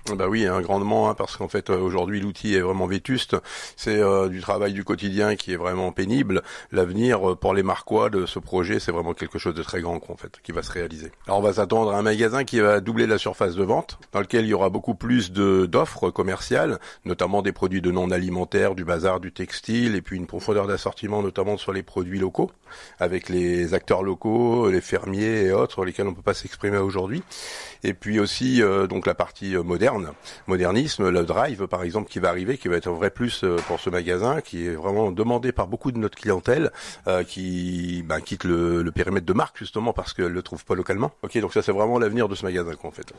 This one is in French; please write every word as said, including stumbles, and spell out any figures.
Bah oui, hein, grandement, hein, parce qu'en fait euh, aujourd'hui l'outil est vraiment vétuste. C'est euh, du travail du quotidien qui est vraiment pénible. L'avenir euh, pour les Marquois de ce projet, c'est vraiment quelque chose de très grand en fait, qui va se réaliser. Alors on va s'attendre à un magasin qui va doubler la surface de vente, dans lequel il y aura beaucoup plus de d'offres commerciales, notamment des produits de non alimentaires, du bazar, du textile, et puis une profondeur d'assortiment notamment sur les produits locaux, avec les acteurs locaux, les fermiers et autres, lesquels on peut pas s'exprimer aujourd'hui. Et puis aussi euh, donc la partie euh, moderne, modernisme, le drive par exemple qui va arriver, qui va être un vrai plus euh, pour ce magasin, qui est vraiment demandé par beaucoup de notre clientèle, euh, qui ben, quitte le, le périmètre de marque justement parce qu'elle le trouve pas localement. Ok, donc ça c'est vraiment l'avenir de ce magasin qu'on fait.